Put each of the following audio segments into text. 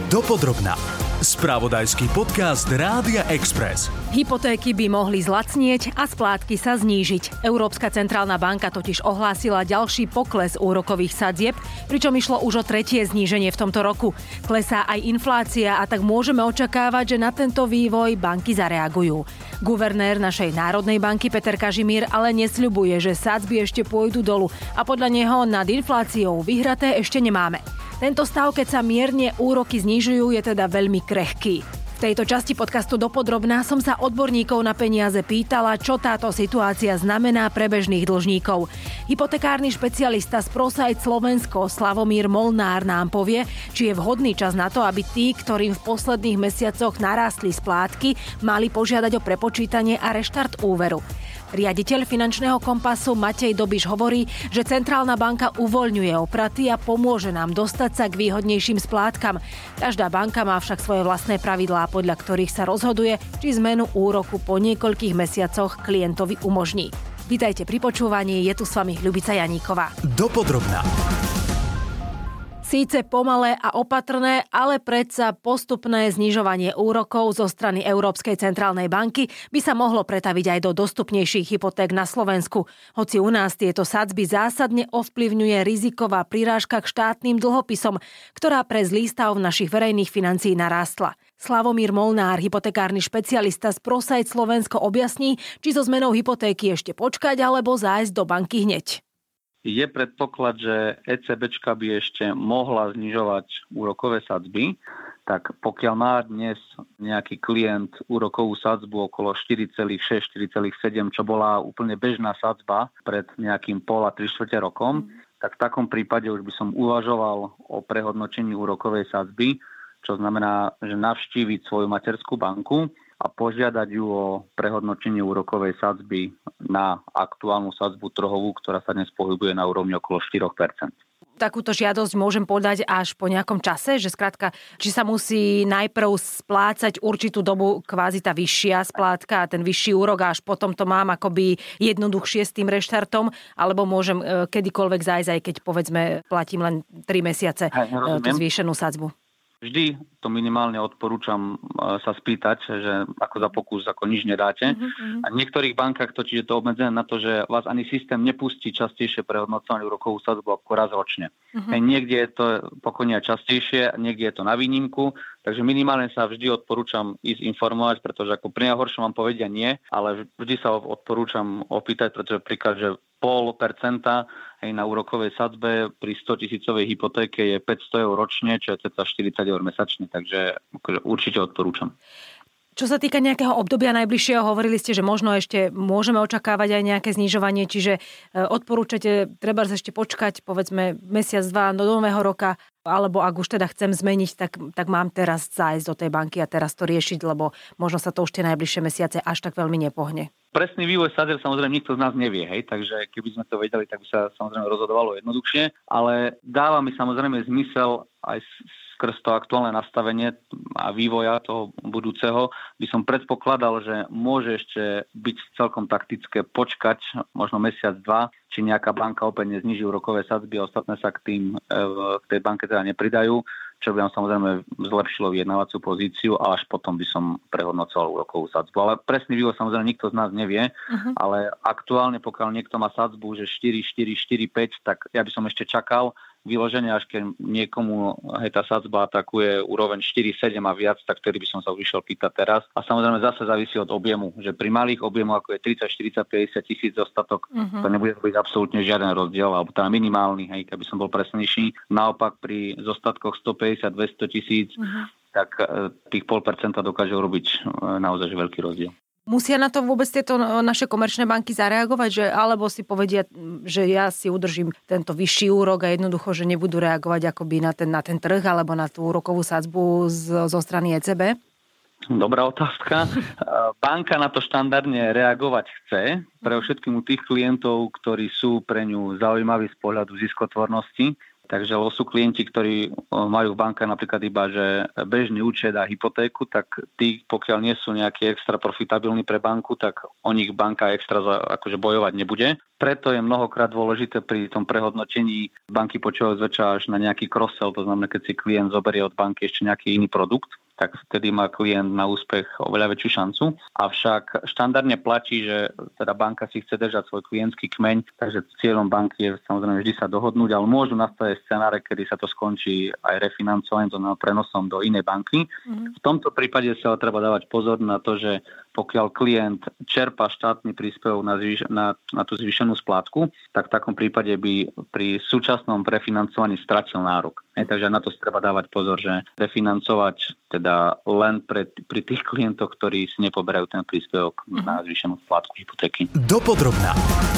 Dopodrobná. Spravodajský podcast Rádia Express. Hypotéky by mohli zlacnieť a splátky sa znížiť. Európska centrálna banka totiž ohlásila ďalší pokles úrokových sadzieb, pričom išlo už o tretie zníženie v tomto roku. Klesá aj inflácia a tak môžeme očakávať, že na tento vývoj banky zareagujú. Guvernér našej Národnej banky Peter Kažimír ale nesľubuje, že sadzby ešte pôjdu dolu a podľa neho nad infláciou vyhraté ešte nemáme. Tento stav, keď sa mierne úroky znižujú, je teda veľmi krehký. V tejto časti podcastu Dopodrobná som sa odborníkov na peniaze pýtala, čo táto situácia znamená pre bežných dlžníkov. Hypotekárny špecialista z ProSite Slovensko Slavomír Molnár nám povie, či je vhodný čas na to, aby tí, ktorým v posledných mesiacoch narástli splátky, mali požiadať o prepočítanie a reštart úveru. Riaditeľ finančného kompasu Matej Dobiš hovorí, že centrálna banka uvoľňuje opraty a pomôže nám dostať sa k výhodnejším splátkam. Každá banka má však svoje vlastné pravidlá, podľa ktorých sa rozhoduje, či zmenu úroku po niekoľkých mesiacoch klientovi umožní. Vítajte pri počúvaní, je tu s vami Ľubica Janíková. Dopodrobná. Síce pomalé a opatrné, ale predsa postupné znižovanie úrokov zo strany Európskej centrálnej banky by sa mohlo pretaviť aj do dostupnejších hypoték na Slovensku. Hoci u nás tieto sadzby zásadne ovplyvňuje riziková prirážka k štátnym dlhopisom, ktorá pre zlý stav našich verejných financií narástla. Slavomír Molnár, hypotekárny špecialista z ProSite Slovensko, objasní, či so zmenou hypotéky ešte počkať alebo zájsť do banky hneď. Je predpoklad, že ECBčka by ešte mohla znižovať úrokové sadzby, tak pokiaľ má dnes nejaký klient úrokovú sadzbu okolo 4,6-4,7, čo bola úplne bežná sadzba pred nejakým pol a 3/4 rokom, tak v takom prípade už by som uvažoval o prehodnotení úrokovej sadzby, čo znamená, že navštíviť svoju materskú banku a požiadať ju o prehodnotenie úrokovej sadzby na aktuálnu sadzbu trhovú, ktorá sa dnes pohybuje na úrovni okolo 4%. Takúto žiadosť môžem podať až po nejakom čase, že skrátka, či sa musí najprv splácať určitú dobu kvázi tá vyššia splátka a ten vyšší úrok a až potom to mám akoby jednoduchšie s tým reštartom, alebo môžem kedykoľvek zájsť, aj keď povedzme platím len 3 mesiace tú zvýšenú sadzbu. Vždy to minimálne odporúčam sa spýtať, že ako za pokus, ako nič nedáte. A v niektorých bankách totiž je to obmedzené na to, že vás ani systém nepustí častejšie prehodnocovať úrokovú sadzbu ako raz ročne. Niekde je to pokojne častejšie, niekde je to na výnimku, takže minimálne sa vždy odporúčam ísť informovať, pretože ako pri najhoršom vám povedia nie, ale vždy sa odporúčam opýtať, pretože príklad, že 0,5% na úrokovej sadzbe pri 100 000 hypotéke je 500 eur ročne, čo je cca 40 eur mesačne, takže určite odporúčam. Čo sa týka nejakého obdobia najbližšieho, hovorili ste, že možno ešte môžeme očakávať aj nejaké znižovanie, čiže odporúčate treba ešte počkať, povedzme mesiac, dva do nového roka, alebo ak už teda chcem zmeniť, tak mám teraz zájsť do tej banky a teraz to riešiť, lebo možno sa to už tie najbližšie mesiace až tak veľmi nepohne. Presný vývoj sadzieb samozrejme nikto z nás nevie, hej, takže keby sme to vedeli, tak by sa samozrejme rozhodovalo jednoduchšie, ale dáva mi samozrejme zmysel aj skrz to aktuálne nastavenie a vývoja toho budúceho by som predpokladal, že môže ešte byť celkom taktické počkať možno mesiac, dva, či nejaká banka opäť nezniží úrokové sadzby a ostatné sa k tej banke teda nepridajú, čo by nám samozrejme zlepšilo vyjednávaciu pozíciu a až potom by som prehodnocoval úrokovú sadzbu. Ale presný vývoj samozrejme nikto z nás nevie, ale aktuálne pokiaľ niekto má sadzbu, že 4, 4, 4, 5, tak ja by som ešte čakal vyloženie, až keď niekomu tá sadzba atakuje úroveň 4-7 a viac, tak vtedy by som sa už išiel pýtať teraz. A samozrejme zase závisí od objemu, že pri malých objemoch, ako je 30, 40, 50 tisíc dostatok, to nebude byť absolútne žiaden rozdiel, alebo teda minimálny, hej, keby som bol presnejší. Naopak pri zostatkoch 150, 200 tisíc, tak tých 0,5% dokáže urobiť naozaj veľký rozdiel. Musia na to vôbec tieto naše komerčné banky zareagovať, že alebo si povedia, že ja si udržím tento vyšší úrok a jednoducho, že nebudú reagovať akoby na ten trh alebo na tú úrokovú sadzbu zo strany ECB? Dobrá otázka. Banka na to štandardne reagovať chce, pre všetkým u tých klientov, ktorí sú pre ňu zaujímaví z pohľadu ziskotvornosti. Takže sú klienti, ktorí majú v banke napríklad iba že bežný účet a hypotéku, tak tí, pokiaľ nie sú nejaký extra profitabilní pre banku, tak o nich banka extra akože bojovať nebude. Preto je mnohokrát dôležité pri tom prehodnotení banky počúvajú zväčša až na nejaký cross-sell, to znamená, keď si klient zoberie od banky ešte nejaký iný produkt, tak vtedy má klient na úspech oveľa väčšiu šancu. Avšak štandardne platí, že teda banka si chce držať svoj klientský kmeň, takže cieľom banky je samozrejme vždy sa dohodnúť, ale môžu nastať scenáre, kedy sa to skončí aj refinancovaním, to znamená prenosom do inej banky. V tomto prípade sa treba dávať pozor na to, že pokiaľ klient čerpá štátny príspevok na tú zvýšenú splátku, tak v takom prípade by pri súčasnom prefinancovaní stratil nárok. Takže na to treba dávať pozor, že refinancovať teda len pri tých klientoch, ktorí si nepoberajú ten príspevok na zvýšenú splátku hypotéky. Dopodrobná.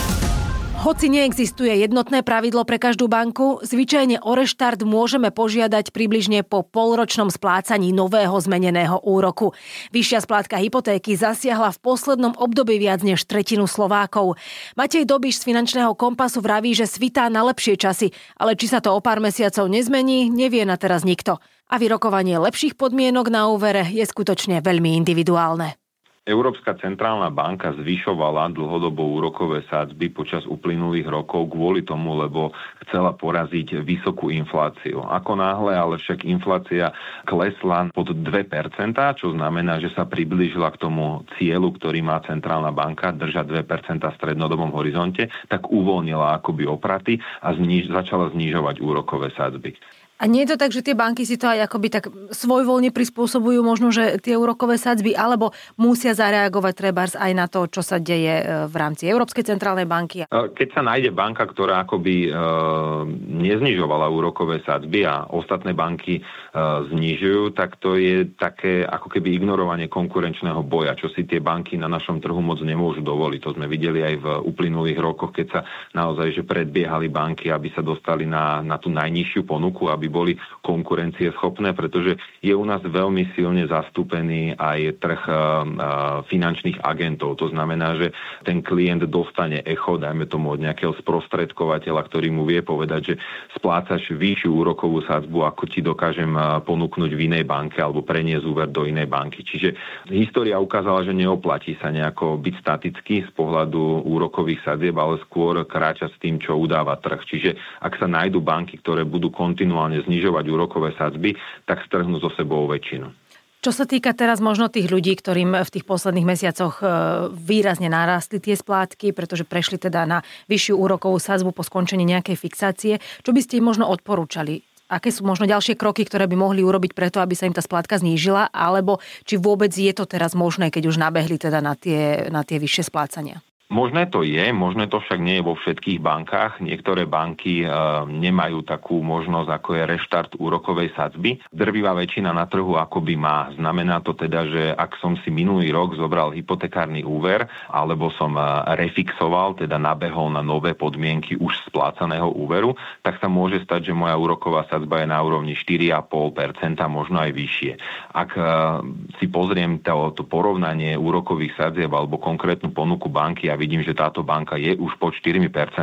Hoci neexistuje jednotné pravidlo pre každú banku, zvyčajne o reštart môžeme požiadať približne po polročnom splácaní nového zmeneného úroku. Vyššia splátka hypotéky zasiahla v poslednom období viac než tretinu Slovákov. Matej Dobiš z Finančného kompasu vraví, že svitá na lepšie časy, ale či sa to o pár mesiacov nezmení, nevie na teraz nikto. A vyrokovanie lepších podmienok na úvere je skutočne veľmi individuálne. Európska centrálna banka zvyšovala dlhodobo úrokové sadzby počas uplynulých rokov kvôli tomu, lebo chcela poraziť vysokú infláciu. Ako náhle ale však inflácia klesla pod 2%, čo znamená, že sa priblížila k tomu cieľu, ktorý má centrálna banka, držať 2% v strednodobom horizonte, tak uvoľnila akoby opraty a začala znižovať úrokové sadzby. A nie je to tak, že tie banky si to aj akoby tak svojvoľne prispôsobujú možno, že tie úrokové sadzby, alebo musia zareagovať trebárs aj na to, čo sa deje v rámci Európskej centrálnej banky? Keď sa nájde banka, ktorá akoby neznižovala úrokové sadzby a ostatné banky znižujú, tak to je také ako keby ignorovanie konkurenčného boja, čo si tie banky na našom trhu moc nemôžu dovoliť. To sme videli aj v uplynulých rokoch, keď sa naozaj že predbiehali banky, aby sa dostali na tú najnižšiu ponuku, aby boli konkurencieschopné, pretože je u nás veľmi silne zastúpený aj trh finančných agentov. To znamená, že ten klient dostane echo, dajme tomu od nejakého sprostredkovateľa, ktorý mu vie povedať, že splácaš vyššiu úrokovú sadzbu, ako ti dokážem ponúknuť v inej banke alebo preniesť úver do inej banky. Čiže história ukázala, že neoplatí sa nejako byť statický z pohľadu úrokových sadzieb, ale skôr kráčať s tým, čo udáva trh. Čiže ak sa nájdú banky, ktoré budú kontinuálne znižovať úrokové sadzby, tak strhnú so sebou väčšinu. Čo sa týka teraz možno tých ľudí, ktorým v tých posledných mesiacoch výrazne narástli tie splátky, pretože prešli teda na vyššiu úrokovú sadzbu po skončení nejakej fixácie, čo by ste im možno odporúčali? Aké sú možno ďalšie kroky, ktoré by mohli urobiť preto, aby sa im tá splátka znížila, alebo či vôbec je to teraz možné, keď už nabehli teda na tie vyššie splácania? Možné to je, možné to však nie je vo všetkých bankách. Niektoré banky nemajú takú možnosť, ako je reštart úrokovej sadzby. Drvivá väčšina na trhu akoby má. Znamená to teda, že ak som si minulý rok zobral hypotekárny úver, alebo som refixoval, teda nabehol na nové podmienky už splácaného úveru, tak sa môže stať, že moja úroková sadzba je na úrovni 4,5%, možno aj vyššie. Ak si pozriem to porovnanie úrokových sadzieb alebo konkrétnu ponuku banky a vidím, že táto banka je už pod 4%,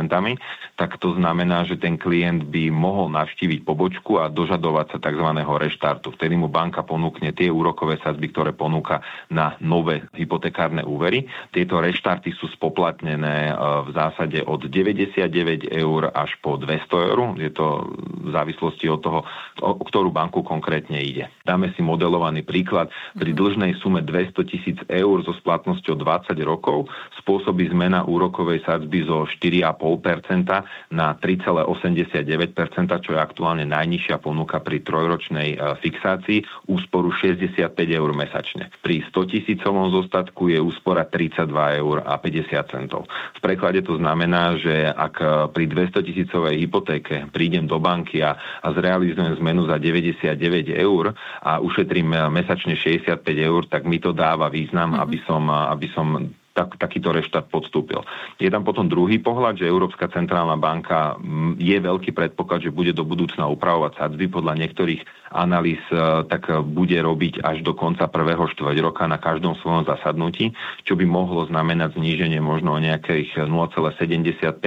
tak to znamená, že ten klient by mohol navštíviť pobočku a dožadovať sa tzv. Reštartu. Vtedy mu banka ponúkne tie úrokové sadzby, ktoré ponúka na nové hypotekárne úvery. Tieto reštarty sú spoplatnené v zásade od 99 eur až po 200 eur. Je to v závislosti od toho, o ktorú banku konkrétne ide. Dáme si modelovaný príklad. Pri dlžnej sume 200 000 eur so splatnosťou 20 rokov spôsobí zmena úrokovej sadzby zo 4,5% na 3,89%, čo je aktuálne najnižšia ponuka pri trojročnej fixácii, úsporu 65 eur mesačne. Pri 100 000 zostatku je úspora 32 eur a 50 centov. V preklade to znamená, že ak pri 200 000 hypotéke prídem do banky a zrealizujem zmenu za 99 eur a ušetrím mesačne 65 eur, tak mi to dáva význam, aby som takýto reštart podstúpil. Je tam potom druhý pohľad, že Európska centrálna banka je veľký predpoklad, že bude do budúcna upravovať sadzby. Podľa niektorých analýz tak bude robiť až do konca prvého štvrťroka na každom svojom zasadnutí, čo by mohlo znamenať zníženie možno o nejakých 0,75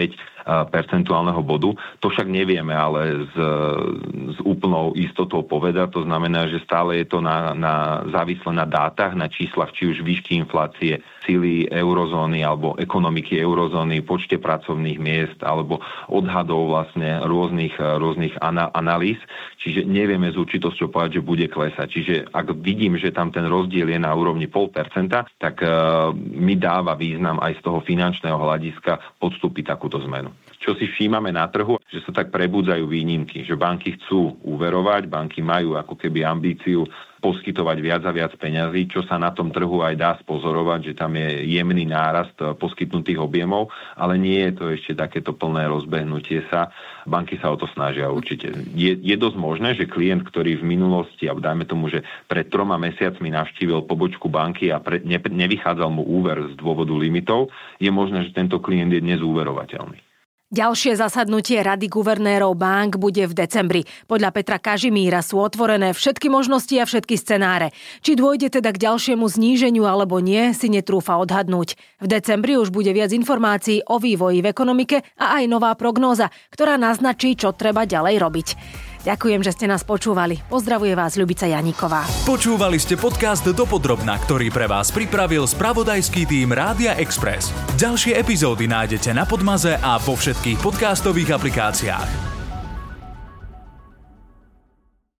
percentuálneho bodu. To však nevieme, ale s úplnou istotou povedať. To znamená, že stále je to závislé na dátach, na číslach, či už výšky inflácie, síly eurozóny alebo ekonomiky eurozóny, počte pracovných miest alebo odhadov vlastne rôznych analýz. Čiže nevieme s určitosťou povedať, že bude klesať. Čiže ak vidím, že tam ten rozdiel je na úrovni 0,5%, tak mi dáva význam aj z toho finančného hľadiska podstúpiť takúto zmenu. Čo si všímame na trhu, že sa tak prebudzajú výnimky, že banky chcú úverovať, banky majú ako keby ambíciu poskytovať viac a viac peňazí, čo sa na tom trhu aj dá spozorovať, že tam je jemný nárast poskytnutých objemov, ale nie je to ešte takéto plné rozbehnutie sa. Banky sa o to snažia určite. Je dosť možné, že klient, ktorý v minulosti, alebo dajme tomu, že pred 3 mesiacmi navštívil pobočku banky a nevychádzal mu úver z dôvodu limitov, je možné, že tento klient je dnes úverovateľný. Ďalšie zasadnutie Rady guvernérov bank bude v decembri. Podľa Petra Kažimíra sú otvorené všetky možnosti a všetky scenáre. Či dôjde teda k ďalšiemu zníženiu alebo nie, si netrúfa odhadnúť. V decembri už bude viac informácií o vývoji v ekonomike a aj nová prognóza, ktorá naznačí, čo treba ďalej robiť. Ďakujem, že ste nás počúvali. Pozdravuje vás Ľubica Janíková. Počúvali ste podcast Dopodrobna, ktorý pre vás pripravil spravodajský tím Rádia Express. Ďalšie epizódy nájdete na Podmaze a vo všetkých podcastových aplikáciách.